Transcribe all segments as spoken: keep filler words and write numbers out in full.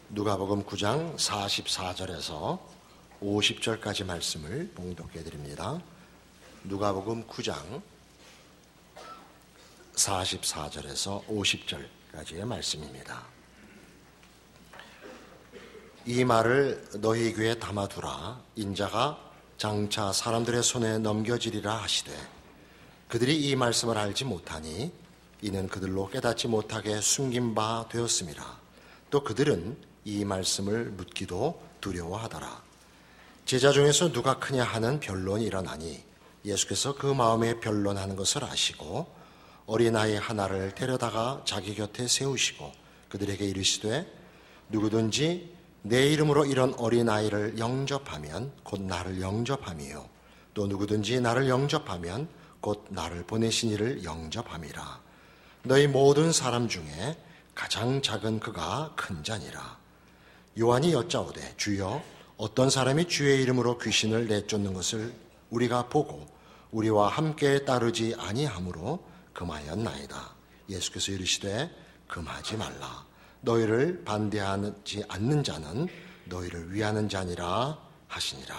누가복음 구 장 사십사 절에서 오십 절까지 말씀을 봉독해 드립니다. 누가복음 구 장 사십사 절에서 오십 절까지의 말씀입니다. 이 말을 너희 귀에 담아두라. 인자가 장차 사람들의 손에 넘겨지리라 하시되 그들이 이 말씀을 알지 못하니 이는 그들로 깨닫지 못하게 숨긴 바 되었음이라. 또 그들은 이 말씀을 묻기도 두려워하더라. 제자 중에서 누가 크냐 하는 변론이 일어나니 예수께서 그 마음에 변론하는 것을 아시고 어린아이 하나를 데려다가 자기 곁에 세우시고 그들에게 이르시되 누구든지 내 이름으로 이런 어린아이를 영접하면 곧 나를 영접함이요 또 누구든지 나를 영접하면 곧 나를 보내신 이를 영접함이라. 너희 모든 사람 중에 가장 작은 그가 큰 자니라. 요한이 여짜오되 주여 어떤 사람이 주의 이름으로 귀신을 내쫓는 것을 우리가 보고 우리와 함께 따르지 아니하므로 금하였나이다. 예수께서 이르시되 금하지 말라. 너희를 반대하지 않는 자는 너희를 위하는 자니라 하시니라.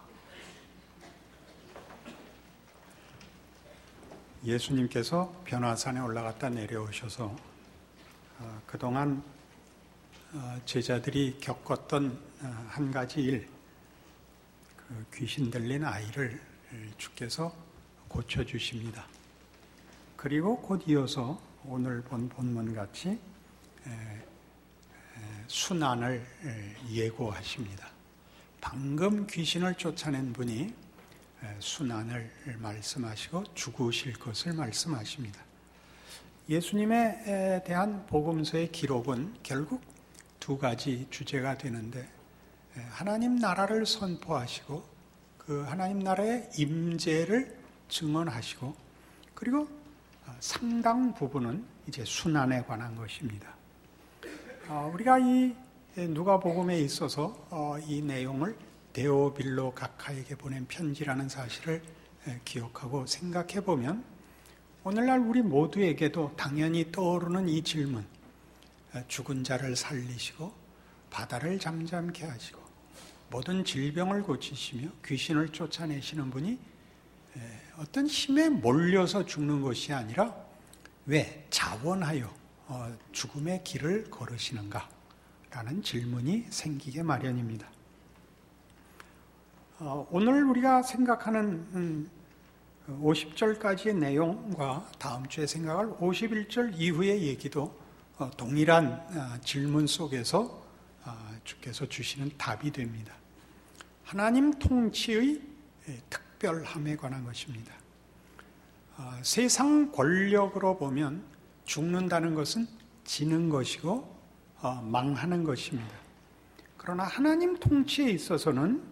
예수님께서 변화산에 올라갔다 내려오셔서 그동안 제자들이 겪었던 한 가지 일, 그 귀신 들린 아이를 주께서 고쳐주십니다. 그리고 곧 이어서 오늘 본 본문같이 순환을 예고하십니다. 방금 귀신을 쫓아낸 분이 순환을 말씀하시고 죽으실 것을 말씀하십니다. 예수님에 대한 복음서의 기록은 결국 두 가지 주제가 되는데 하나님 나라를 선포하시고 그 하나님 나라의 임재를 증언하시고 그리고 상당 부분은 이제 순환에 관한 것입니다. 우리가 이 누가복음에 있어서 이 내용을 데오빌로 각하에게 보낸 편지라는 사실을 기억하고 생각해 보면 오늘날 우리 모두에게도 당연히 떠오르는 이 질문, 죽은 자를 살리시고 바다를 잠잠케 하시고 모든 질병을 고치시며 귀신을 쫓아내시는 분이 어떤 힘에 몰려서 죽는 것이 아니라 왜 자원하여 죽음의 길을 걸으시는가? 라는 질문이 생기게 마련입니다. 오늘 우리가 생각하는 오십 절까지의 내용과 다음 주에 생각할 오십일 절 이후의 얘기도 동일한 질문 속에서 주께서 주시는 답이 됩니다. 하나님 통치의 특별함에 관한 것입니다. 세상 권력으로 보면 죽는다는 것은 지는 것이고 망하는 것입니다. 그러나 하나님 통치에 있어서는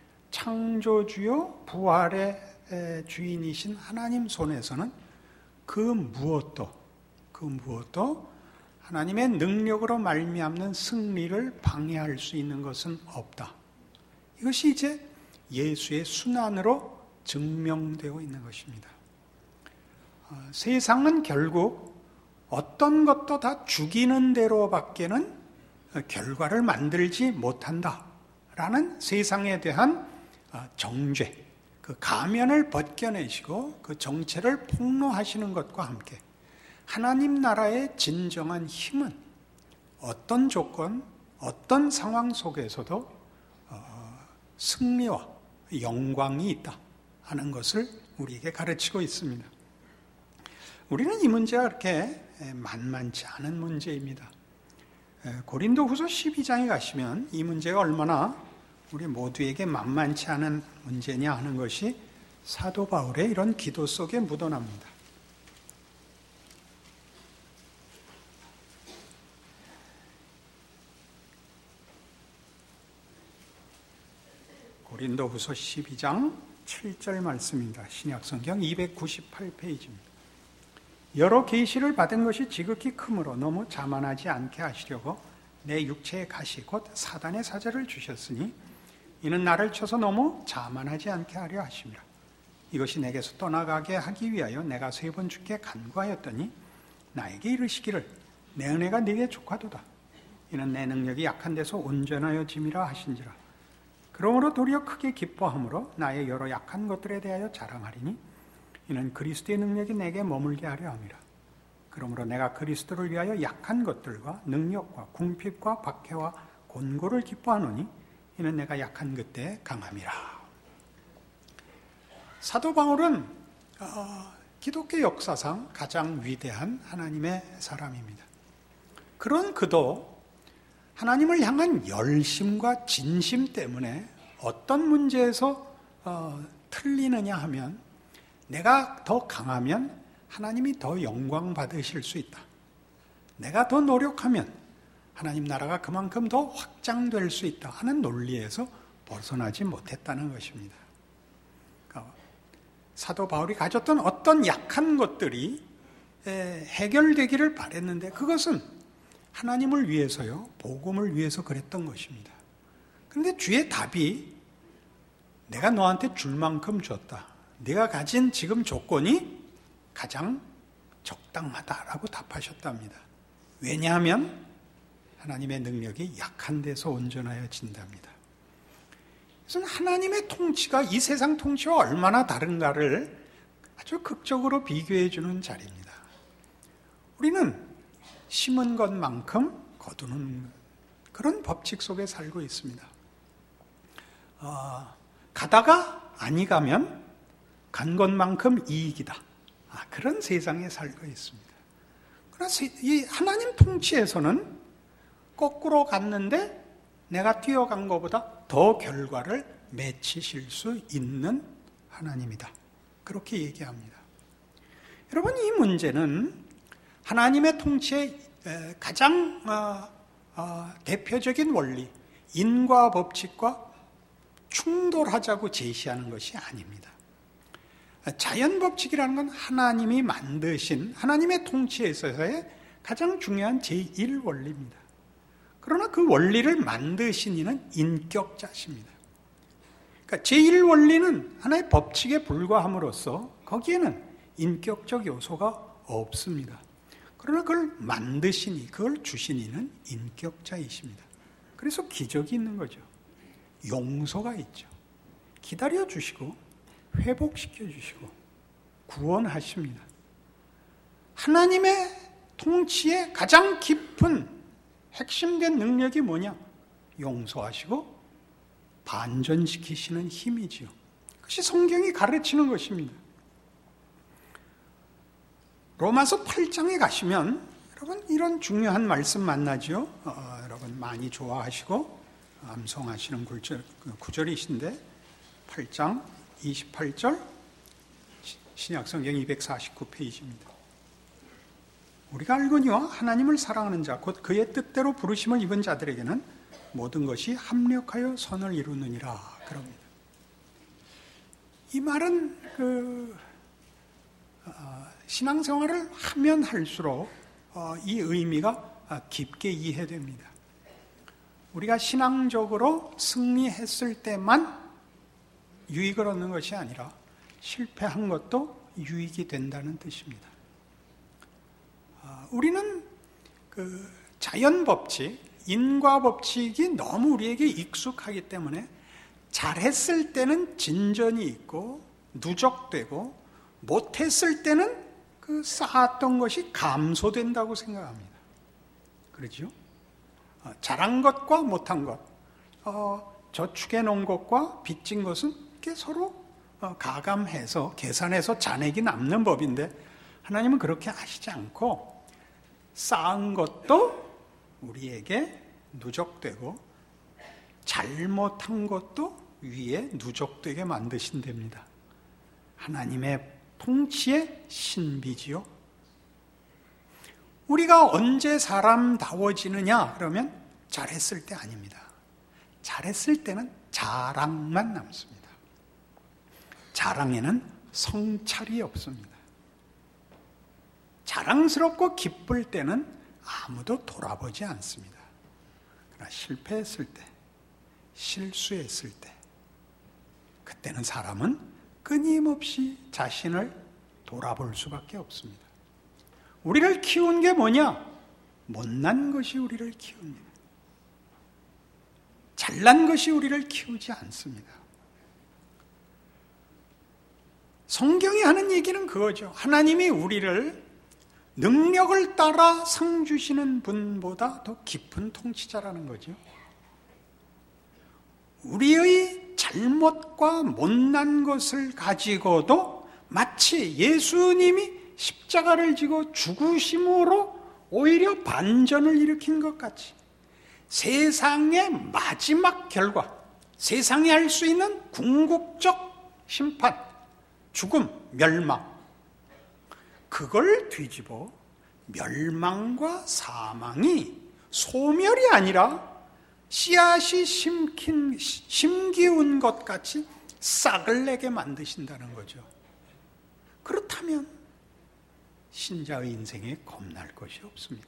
창조주요 부활의 주인이신 하나님 손에서는 그 무엇도 그 무엇도 하나님의 능력으로 말미암는 승리를 방해할 수 있는 것은 없다. 이것이 이제 예수의 순환으로 증명되어 있는 것입니다. 어, 세상은 결국 어떤 것도 다 죽이는 대로밖에는 결과를 만들지 못한다라는 세상에 대한 정죄, 그 가면을 벗겨내시고 그 정체를 폭로하시는 것과 함께 하나님 나라의 진정한 힘은 어떤 조건, 어떤 상황 속에서도 승리와 영광이 있다 하는 것을 우리에게 가르치고 있습니다. 우리는 이 문제가 그렇게 만만치 않은 문제입니다. 고린도후서 십이 장에 가시면 이 문제가 얼마나 우리 모두에게 만만치 않은 문제냐 하는 것이 사도 바울의 이런 기도 속에 묻어납니다. 고린도후서 십이 장 칠 절 말씀입니다. 신약성경 이백구십팔 페이지입니다. 여러 계시를 받은 것이 지극히 크므로 너무 자만하지 않게 하시려고 내 육체의 가시 곧 사단의 사자를 주셨으니 이는 나를 쳐서 너무 자만하지 않게 하려 하심이라. 이것이 내게서 떠나가게 하기 위하여 내가 세 번 주께 간구하였더니 나에게 이르시기를 내 은혜가 네게 족하도다. 이는 내 능력이 약한 데서 온전하여 짐이라 하신지라. 그러므로 도리어 크게 기뻐함으로 나의 여러 약한 것들에 대하여 자랑하리니 이는 그리스도의 능력이 내게 머물게 하려 함이라. 그러므로 내가 그리스도를 위하여 약한 것들과 능력과 궁핍과 박해와 곤고를 기뻐하노니 이는 내가 약한 그때 강함이라. 사도 바울은 어, 기독교 역사상 가장 위대한 하나님의 사람입니다. 그런 그도 하나님을 향한 열심과 진심 때문에 어떤 문제에서 어, 틀리느냐 하면 내가 더 강하면 하나님이 더 영광 받으실 수 있다. 내가 더 노력하면 하나님 나라가 그만큼 더 확장될 수 있다 하는 논리에서 벗어나지 못했다는 것입니다. 그러니까 사도 바울이 가졌던 어떤 약한 것들이 해결되기를 바랬는데 그것은 하나님을 위해서요, 복음을 위해서 그랬던 것입니다. 그런데 주의 답이 내가 너한테 줄 만큼 줬다. 네가 가진 지금 조건이 가장 적당하다라고 답하셨답니다. 왜냐하면 하나님의 능력이 약한 데서 온전하여 진답니다. 그래서 하나님의 통치가 이 세상 통치와 얼마나 다른가를 아주 극적으로 비교해 주는 자리입니다. 우리는 심은 것만큼 거두는 그런 법칙 속에 살고 있습니다. 어, 가다가 아니 가면 간 것만큼 이익이다. 아, 그런 세상에 살고 있습니다. 그러나 이 하나님 통치에서는 거꾸로 갔는데 내가 뛰어간 것보다 더 결과를 맺히실 수 있는 하나님이다. 그렇게 얘기합니다. 여러분, 이 문제는 하나님의 통치의 가장 대표적인 원리, 인과 법칙과 충돌하자고 제시하는 것이 아닙니다. 자연 법칙이라는 건 하나님이 만드신 하나님의 통치에 있어서의 가장 중요한 제일 원리입니다. 그러나 그 원리를 만드신 이는 인격자십니다. 그러니까 제일 원리는 하나의 법칙에 불과함으로써 거기에는 인격적 요소가 없습니다. 그러나 그걸 만드신 이, 그걸 주신 이는 인격자이십니다. 그래서 기적이 있는 거죠. 용서가 있죠. 기다려 주시고 회복시켜 주시고 구원하십니다. 하나님의 통치의 가장 깊은 핵심된 능력이 뭐냐? 용서하시고 반전시키시는 힘이지요. 그것이 성경이 가르치는 것입니다. 로마서 팔 장에 가시면 여러분 이런 중요한 말씀 만나죠. 어, 여러분 많이 좋아하시고 암송하시는 구절, 구절이신데 팔 장 이십팔 절 신약성경 이백사십구 페이지입니다. 우리가 알거니와 하나님을 사랑하는 자 곧 그의 뜻대로 부르심을 입은 자들에게는 모든 것이 합력하여 선을 이루느니라 그럽니다. 이 말은 그 어, 신앙생활을 하면 할수록 어, 이 의미가 깊게 이해됩니다. 우리가 신앙적으로 승리했을 때만 유익을 얻는 것이 아니라 실패한 것도 유익이 된다는 뜻입니다. 어, 우리는 그 자연 법칙, 인과 법칙이 너무 우리에게 익숙하기 때문에 잘했을 때는 진전이 있고 누적되고 못했을 때는 그 쌓았던 것이 감소된다고 생각합니다. 그렇죠? 어, 잘한 것과 못한 것, 어, 저축해 놓은 것과 빚진 것은 이렇게 서로 어, 가감해서 계산해서 잔액이 남는 법인데 하나님은 그렇게 하시지 않고 쌓은 것도 우리에게 누적되고 잘못한 것도 위에 누적되게 만드신답니다. 하나님의 통치의 신비지요. 우리가 언제 사람다워지느냐 그러면 잘했을 때 아닙니다. 잘했을 때는 자랑만 남습니다. 자랑에는 성찰이 없습니다. 자랑스럽고 기쁠 때는 아무도 돌아보지 않습니다. 그러나 실패했을 때, 실수했을 때, 그때는 사람은 끊임없이 자신을 돌아볼 수밖에 없습니다. 우리를 키운 게 뭐냐? 못난 것이 우리를 키웁니다. 잘난 것이 우리를 키우지 않습니다. 성경이 하는 얘기는 그거죠. 하나님이 우리를 능력을 따라 상 주시는 분보다 더 깊은 통치자라는 거죠. 우리의 잘못과 못난 것을 가지고도 마치 예수님이 십자가를 지고 죽으심으로 오히려 반전을 일으킨 것 같이 세상의 마지막 결과, 세상이 할 수 있는 궁극적 심판, 죽음, 멸망, 그걸 뒤집어 멸망과 사망이 소멸이 아니라 씨앗이 심긴, 심기운 것 같이 싹을 내게 만드신다는 거죠. 그렇다면 신자의 인생에 겁날 것이 없습니다.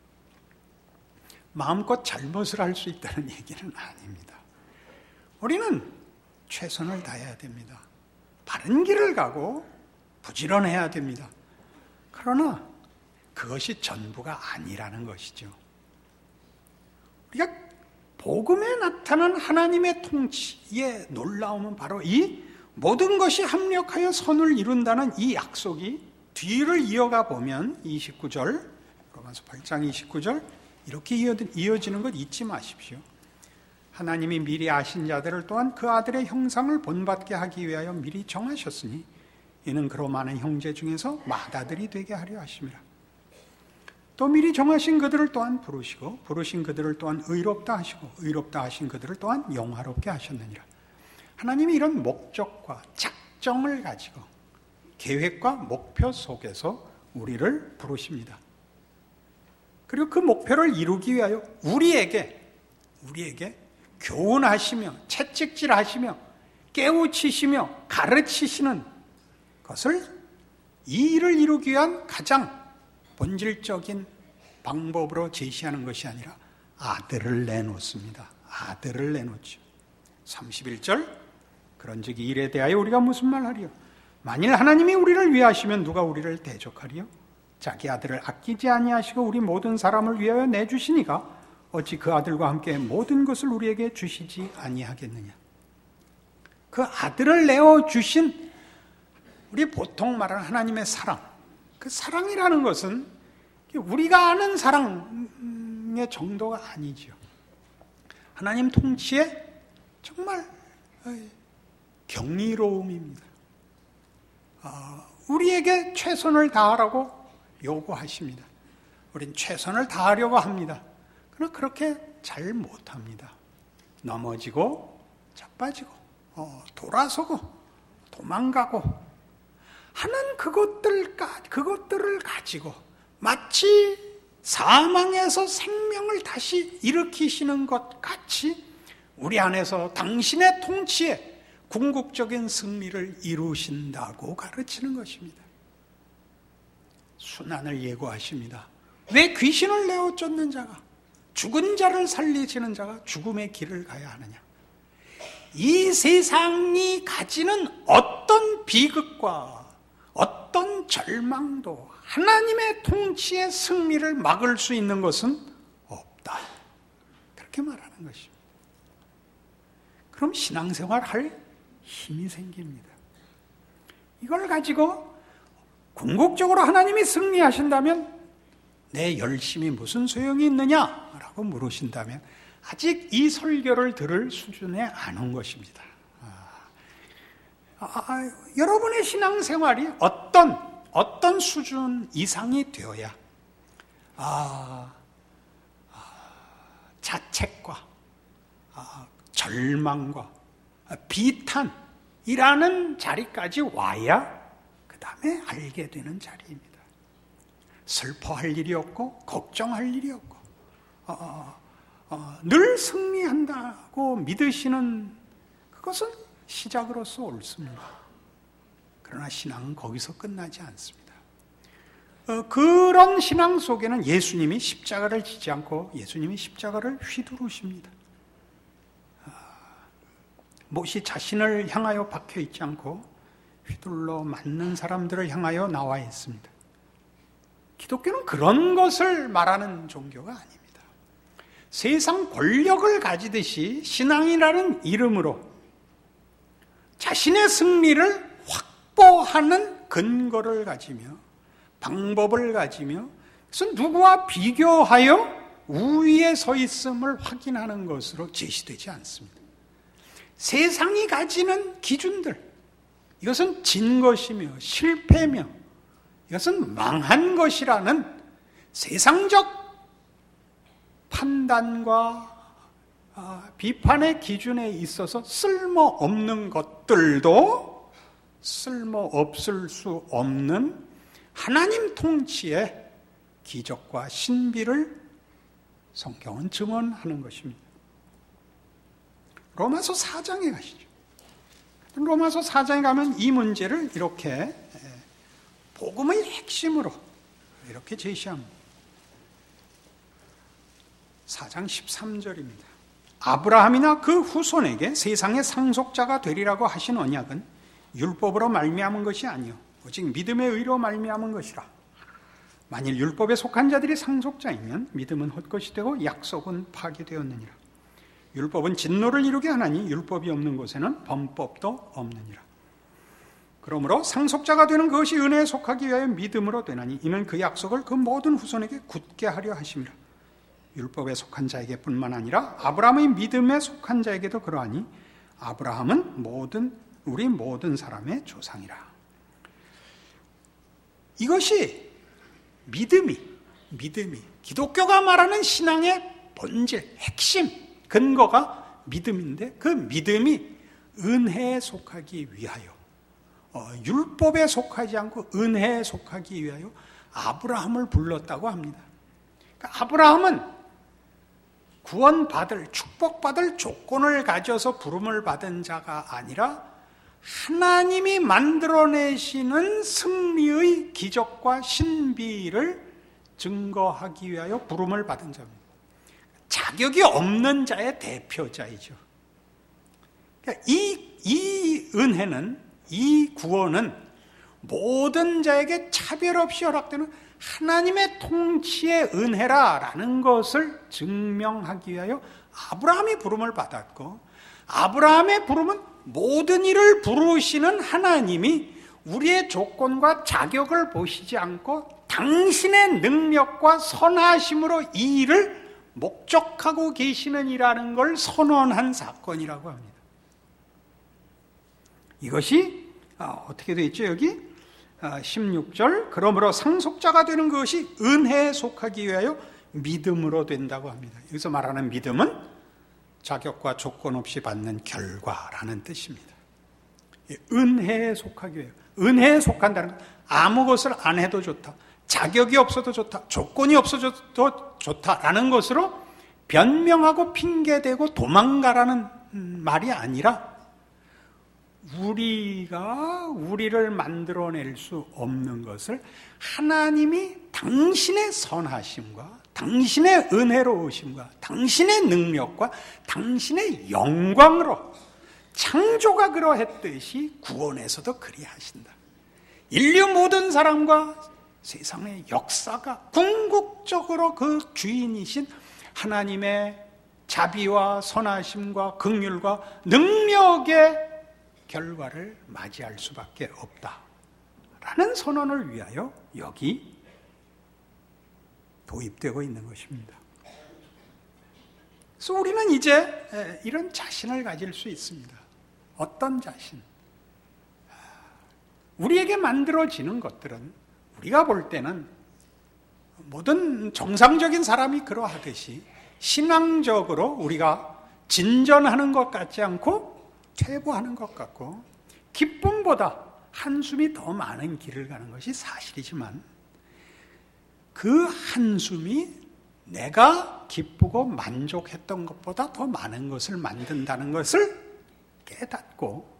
마음껏 잘못을 할 수 있다는 얘기는 아닙니다. 우리는 최선을 다해야 됩니다. 바른 길을 가고 부지런해야 됩니다. 그러나 그것이 전부가 아니라는 것이죠. 우리가 복음에 나타난 하나님의 통치의 놀라움은 바로 이 모든 것이 합력하여 선을 이룬다는 이 약속이 뒤를 이어가 보면 이십구 절, 로마서 팔 장 이십구 절 이렇게 이어지는 것 잊지 마십시오. 하나님이 미리 아신 자들을 또한 그 아들의 형상을 본받게 하기 위하여 미리 정하셨으니 이는 그로 많은 형제 중에서 맏아들이 되게 하려 하심이라. 또 미리 정하신 그들을 또한 부르시고 부르신 그들을 또한 의롭다 하시고 의롭다 하신 그들을 또한 영화롭게 하셨느니라. 하나님이 이런 목적과 작정을 가지고 계획과 목표 속에서 우리를 부르십니다. 그리고 그 목표를 이루기 위하여 우리에게 우리에게 교훈하시며 채찍질하시며 깨우치시며 가르치시는 것을 이 일을 이루기 위한 가장 본질적인 방법으로 제시하는 것이 아니라 아들을 내놓습니다. 아들을 내놓죠. 삼십일 절 그런즉 이 일에 대하여 우리가 무슨 말하리요? 만일 하나님이 우리를 위하시면 누가 우리를 대적하리요? 자기 아들을 아끼지 아니하시고 우리 모든 사람을 위하여 내주시니가 어찌 그 아들과 함께 모든 것을 우리에게 주시지 아니하겠느냐. 그 아들을 내어주신 우리 보통 말하는 하나님의 사랑, 그 사랑이라는 것은 우리가 아는 사랑의 정도가 아니죠. 하나님 통치에 정말 경이로움입니다. 우리에게 최선을 다하라고 요구하십니다. 우린 최선을 다하려고 합니다. 그러나 그렇게 잘 못합니다. 넘어지고 자빠지고 어, 돌아서고 도망가고 하는 그것들, 그것들을 가지고 마치 사망에서 생명을 다시 일으키시는 것 같이 우리 안에서 당신의 통치에 궁극적인 승리를 이루신다고 가르치는 것입니다. 순환을 예고하십니다. 왜 귀신을 내어 쫓는 자가 죽은 자를 살리시는 자가 죽음의 길을 가야 하느냐. 이 세상이 가지는 어떤 비극과 어떤 절망도 하나님의 통치의 승리를 막을 수 있는 것은 없다. 그렇게 말하는 것입니다. 그럼 신앙생활 할 힘이 생깁니다. 이걸 가지고 궁극적으로 하나님이 승리하신다면 내 열심이 무슨 소용이 있느냐라고 물으신다면 아직 이 설교를 들을 수준에 안 온 것입니다. 아, 아, 여러분의 신앙생활이 어떤 어떤 수준 이상이 되어야 아, 아, 자책과 아, 절망과 아, 비탄이라는 자리까지 와야 그 다음에 알게 되는 자리입니다. 슬퍼할 일이 없고 걱정할 일이 없고 어, 어, 어, 늘 승리한다고 믿으시는 그것은 시작으로서 옳습니다. 그러나 신앙은 거기서 끝나지 않습니다. 어, 그런 신앙 속에는 예수님이 십자가를 지지 않고 예수님이 십자가를 휘두르십니다. 어, 못이 자신을 향하여 박혀 있지 않고 휘둘러 맞는 사람들을 향하여 나와 있습니다. 기독교는 그런 것을 말하는 종교가 아닙니다. 세상 권력을 가지듯이 신앙이라는 이름으로 자신의 승리를 확보하는 근거를 가지며 방법을 가지며 그래서 누구와 비교하여 우위에 서 있음을 확인하는 것으로 제시되지 않습니다. 세상이 가지는 기준들, 이것은 진 것이며 실패며 이것은 망한 것이라는 세상적 판단과 비판의 기준에 있어서 쓸모없는 것들도 쓸모없을 수 없는 하나님 통치의 기적과 신비를 성경은 증언하는 것입니다. 로마서 사 장에 가시죠. 로마서 사 장에 가면 이 문제를 이렇게 복음의 핵심으로 이렇게 제시합니다. 사 장 십삼 절입니다. 아브라함이나 그 후손에게 세상의 상속자가 되리라고 하신 언약은 율법으로 말미암은 것이 아니요 오직 믿음의 의로 말미암은 것이라. 만일 율법에 속한 자들이 상속자이면 믿음은 헛것이 되고 약속은 파기되었느니라. 율법은 진노를 이루게 하나니 율법이 없는 곳에는 범법도 없느니라. 그러므로 상속자가 되는 그것이 은혜에 속하기 위하여 믿음으로 되나니 이는 그 약속을 그 모든 후손에게 굳게 하려 하심이라. 율법에 속한 자에게 뿐만 아니라 아브라함의 믿음에 속한 자에게도 그러하니 아브라함은 모든 우리 모든 사람의 조상이라. 이것이 믿음이 믿음이 기독교가 말하는 신앙의 본질, 핵심, 근거가 믿음인데 그 믿음이 은혜에 속하기 위하여 어, 율법에 속하지 않고 은혜에 속하기 위하여 아브라함을 불렀다고 합니다. 그러니까 아브라함은 구원받을, 축복받을 조건을 가져서 부름을 받은 자가 아니라 하나님이 만들어내시는 승리의 기적과 신비를 증거하기 위하여 부름을 받은 자입니다. 자격이 없는 자의 대표자이죠. 그러니까 이, 이 은혜는, 이 구원은 모든 자에게 차별 없이 허락되는 하나님의 통치의 은혜라라는 것을 증명하기 위하여 아브라함이 부름을 받았고, 아브라함의 부름은 모든 일을 부르시는 하나님이 우리의 조건과 자격을 보시지 않고 당신의 능력과 선하심으로 이 일을 목적하고 계시는 이라는 걸 선언한 사건이라고 합니다. 이것이 어떻게 되어 있죠? 여기 십육 절, 그러므로 상속자가 되는 것이 은혜에 속하기 위하여 믿음으로 된다고 합니다. 여기서 말하는 믿음은 자격과 조건 없이 받는 결과라는 뜻입니다. 은혜에 속하기 위하여, 은혜에 속한다는 것, 아무 것을 안 해도 좋다, 자격이 없어도 좋다, 조건이 없어도 좋다라는 것으로 변명하고 핑계대고 도망가라는 말이 아니라 우리가 우리를 만들어낼 수 없는 것을 하나님이 당신의 선하심과 당신의 은혜로우심과 당신의 능력과 당신의 영광으로, 창조가 그러했듯이 구원에서도 그리하신다. 인류 모든 사람과 세상의 역사가 궁극적으로 그 주인이신 하나님의 자비와 선하심과 긍휼과 능력의 결과를 맞이할 수밖에 없다라는 선언을 위하여 여기 도입되고 있는 것입니다. 그래서 우리는 이제 이런 자신을 가질 수 있습니다. 어떤 자신? 우리에게 만들어지는 것들은 우리가 볼 때는 모든 정상적인 사람이 그러하듯이 신앙적으로 우리가 진전하는 것 같지 않고 퇴보하는 것 같고 기쁨보다 한숨이 더 많은 길을 가는 것이 사실이지만 그 한숨이 내가 기쁘고 만족했던 것보다 더 많은 것을 만든다는 것을 깨닫고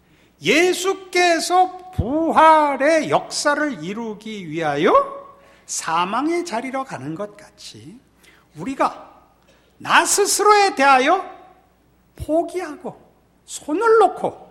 예수께서 부활의 역사를 이루기 위하여 사망의 자리로 가는 것 같이 우리가 나 스스로에 대하여 포기하고 손을 놓고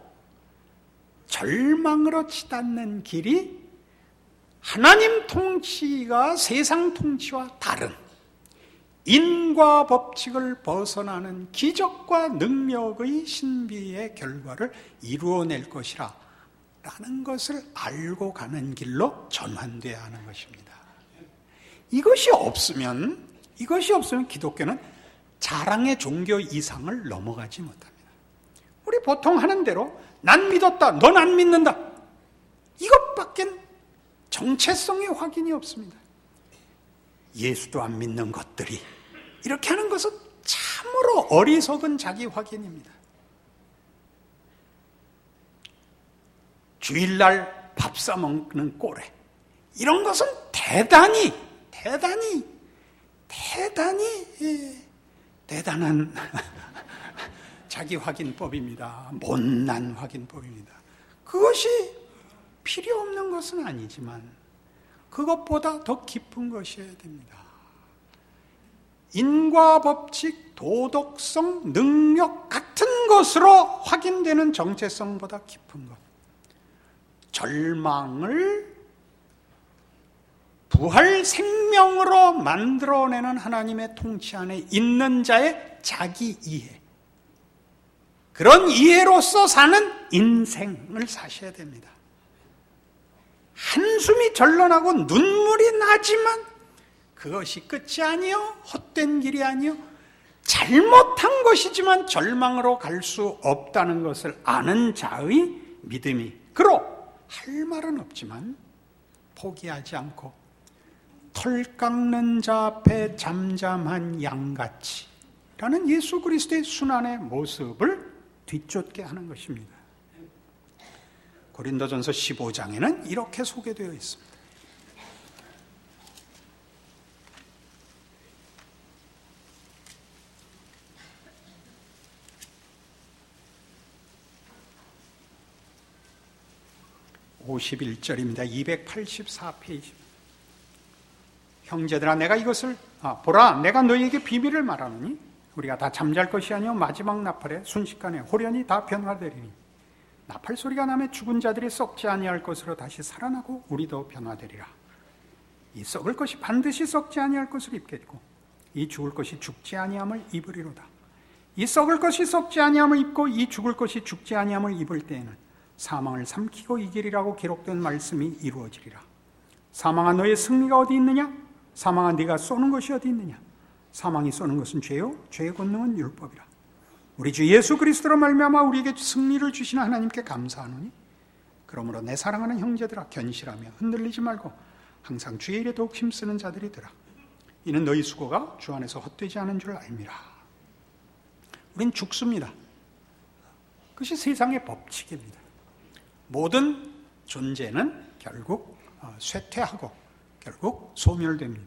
절망으로 치닫는 길이 하나님 통치가 세상 통치와 다른 인과 법칙을 벗어나는 기적과 능력의 신비의 결과를 이루어낼 것이라 라는 것을 알고 가는 길로 전환되어야 하는 것입니다. 이것이 없으면 이것이 없으면 기독교는 자랑의 종교 이상을 넘어가지 못합니다. 우리 보통 하는 대로 난 믿었다, 넌 안 믿는다, 이것밖엔 정체성의 확인이 없습니다. 예수도 안 믿는 것들이 이렇게 하는 것은 참으로 어리석은 자기 확인입니다. 주일날 밥 싸먹는 꼴에 이런 것은 대단히 대단히 대단히 예, 대단한 자기 확인법입니다. 못난 확인법입니다. 그것이 필요 없는 것은 아니지만 그것보다 더 깊은 것이어야 됩니다. 인과 법칙, 도덕성, 능력 같은 것으로 확인되는 정체성보다 깊은 것. 절망을 부활 생명으로 만들어내는 하나님의 통치 안에 있는 자의 자기 이해. 그런 이해로서 사는 인생을 사셔야 됩니다. 한숨이 절런하고 눈물이 나지만 그것이 끝이 아니요, 헛된 길이 아니요, 잘못한 것이지만 절망으로 갈 수 없다는 것을 아는 자의 믿음이, 그로 할 말은 없지만 포기하지 않고 털 깎는 자 앞에 잠잠한 양같이 라는 예수 그리스도의 순환의 모습을 뒤쫓게 하는 것입니다. 고린도전서 십오 장에는 이렇게 소개되어 있습니다. 오십일 절입니다. 이백팔십사 페이지. 형제들아, 내가 이것을 아, 보라, 내가 너희에게 비밀을 말하노니 우리가 다 잠잘 것이 아니요 마지막 나팔에 순식간에 호련히 다 변화되리니 나팔 소리가 나면 죽은 자들이 썩지 아니할 것으로 다시 살아나고 우리도 변화되리라. 이 썩을 것이 반드시 썩지 아니할 것을 입겠고 이 죽을 것이 죽지 아니함을 입으리로다. 이 썩을 것이 썩지 아니함을 입고 이 죽을 것이 죽지 아니함을 입을 때에는 사망을 삼키고 이기리라고 기록된 말씀이 이루어지리라. 사망아, 너의 승리가 어디 있느냐? 사망아, 네가 쏘는 것이 어디 있느냐? 사망이 쏘는 것은 죄요, 죄의 권능은 율법이라. 우리 주 예수 그리스도로 말미암아 우리에게 승리를 주시는 하나님께 감사하노니 그러므로 내 사랑하는 형제들아, 견실하며 흔들리지 말고 항상 주의 일에 더욱 힘쓰는 자들이더라. 이는 너희 수고가 주 안에서 헛되지 않은 줄 알미라. 우린 죽습니다. 그것이 세상의 법칙입니다. 모든 존재는 결국 쇠퇴하고 결국 소멸됩니다.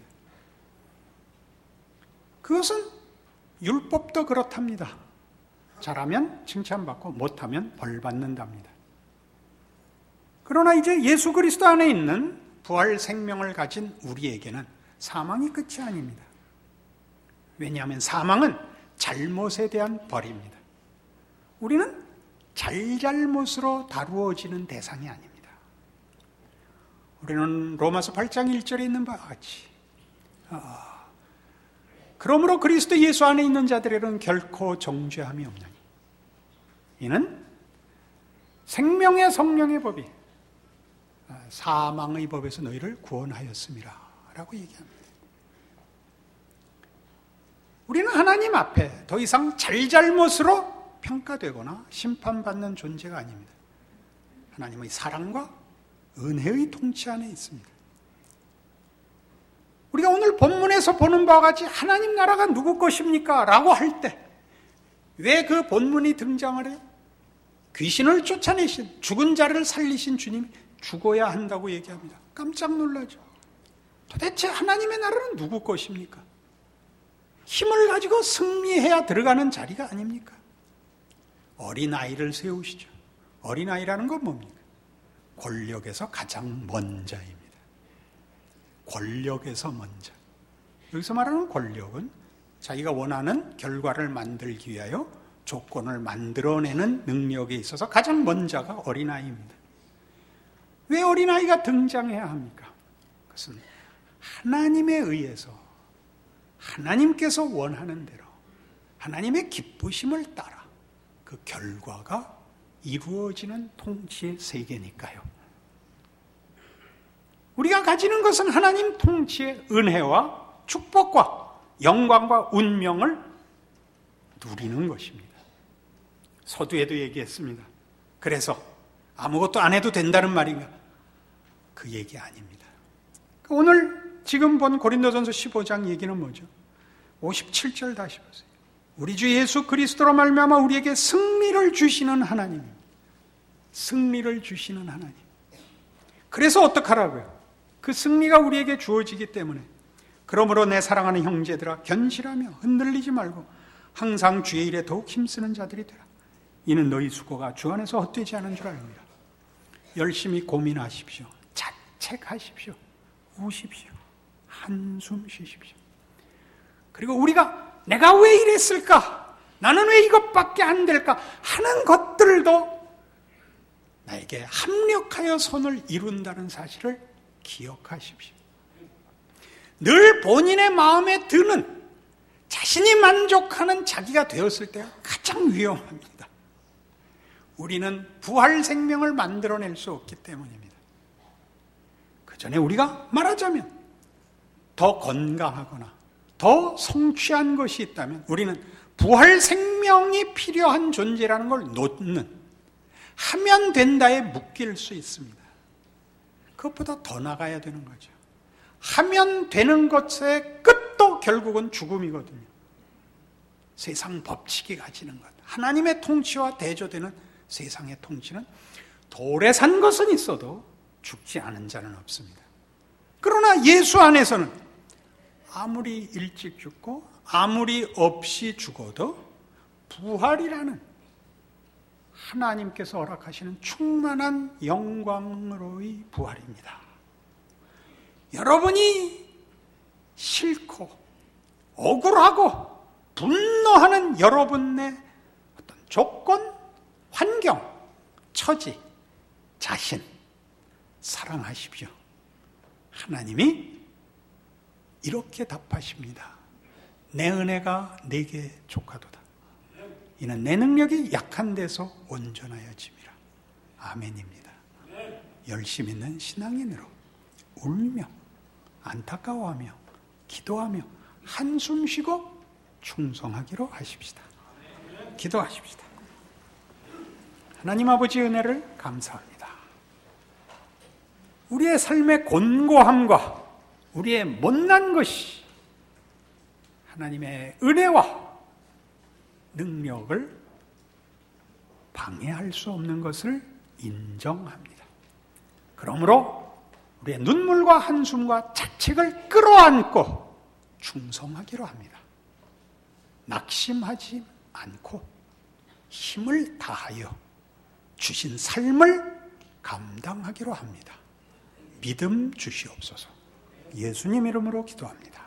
그것은 율법도 그렇답니다. 잘하면 칭찬받고 못하면 벌받는답니다. 그러나 이제 예수 그리스도 안에 있는 부활 생명을 가진 우리에게는 사망이 끝이 아닙니다. 왜냐하면 사망은 잘못에 대한 벌입니다. 우리는 잘잘못으로 다루어지는 대상이 아닙니다. 우리는 로마서 팔 장 일 절에 있는 바와 같이 아, 그러므로 그리스도 예수 안에 있는 자들에게는 결코 정죄함이 없나니 이는 생명의 성령의 법이 사망의 법에서 너희를 구원하였음이라 라고 얘기합니다. 우리는 하나님 앞에 더 이상 잘잘못으로 평가되거나 심판받는 존재가 아닙니다. 하나님의 사랑과 은혜의 통치 안에 있습니다. 우리가 오늘 본문에서 보는 바와 같이 하나님 나라가 누구 것입니까? 라고 할 때 왜 그 본문이 등장을 해요? 귀신을 쫓아내신, 죽은 자를 살리신 주님이 죽어야 한다고 얘기합니다. 깜짝 놀라죠. 도대체 하나님의 나라는 누구 것입니까? 힘을 가지고 승리해야 들어가는 자리가 아닙니까? 어린아이를 세우시죠. 어린아이라는 건 뭡니까? 권력에서 가장 먼 자입니다. 권력에서 먼 자. 여기서 말하는 권력은 자기가 원하는 결과를 만들기 위하여 조건을 만들어내는 능력에 있어서 가장 먼 자가 어린아이입니다. 왜 어린아이가 등장해야 합니까? 그것은 하나님에 의해서 하나님께서 원하는 대로 하나님의 기쁘심을 따라 그 결과가 이루어지는 통치의 세계니까요. 우리가 가지는 것은 하나님 통치의 은혜와 축복과 영광과 운명을 누리는 것입니다. 서두에도 얘기했습니다. 그래서 아무것도 안 해도 된다는 말인가? 그 얘기 아닙니다. 오늘 지금 본 고린도전서 십오 장 얘기는 뭐죠? 오십칠 절 다시 보세요. 우리 주 예수 그리스도로 말미암아 우리에게 승리를 주시는 하나님, 승리를 주시는 하나님. 그래서 어떡하라고요? 그 승리가 우리에게 주어지기 때문에 그러므로 내 사랑하는 형제들아 견실하며 흔들리지 말고 항상 주의 일에 더욱 힘쓰는 자들이 되라. 이는 너희 수고가 주 안에서 헛되지 않은 줄 압니다. 열심히 고민하십시오. 자책하십시오. 우십시오. 한숨 쉬십시오. 그리고 우리가 내가 왜 이랬을까? 나는 왜 이것밖에 안 될까? 하는 것들도 나에게 합력하여 선을 이룬다는 사실을 기억하십시오. 늘 본인의 마음에 드는 자신이 만족하는 자기가 되었을 때가 가장 위험합니다. 우리는 부활 생명을 만들어낼 수 없기 때문입니다. 그 전에 우리가 말하자면 더 건강하거나 더 성취한 것이 있다면 우리는 부활 생명이 필요한 존재라는 걸 놓는, 하면 된다에 묶일 수 있습니다. 그것보다 더 나가야 되는 거죠. 하면 되는 것의 끝도 결국은 죽음이거든요. 세상 법칙이 가지는 것, 하나님의 통치와 대조되는 세상의 통치는 돌에 산 것은 있어도 죽지 않은 자는 없습니다. 그러나 예수 안에서는 아무리 일찍 죽고 아무리 없이 죽어도 부활이라는 하나님께서 허락하시는 충만한 영광으로의 부활입니다. 여러분이 싫고 억울하고 분노하는 여러분의 어떤 조건, 환경, 처지, 자신 사랑하십시오. 하나님이 이렇게 답하십니다. 내 은혜가 내게 족하도다. 이는 내 능력이 약한 데서 온전하여짐이라. 아멘입니다. 열심 있는 신앙인으로 울며 안타까워하며 기도하며 한숨 쉬고 충성하기로 하십시다. 기도하십시다. 하나님 아버지 은혜를 감사합니다. 우리의 삶의 곤고함과 우리의 못난 것이 하나님의 은혜와 능력을 방해할 수 없는 것을 인정합니다. 그러므로 우리의 눈물과 한숨과 자책을 끌어안고 충성하기로 합니다. 낙심하지 않고 힘을 다하여 주신 삶을 감당하기로 합니다. 믿음 주시옵소서. 예수님 이름으로 기도합니다.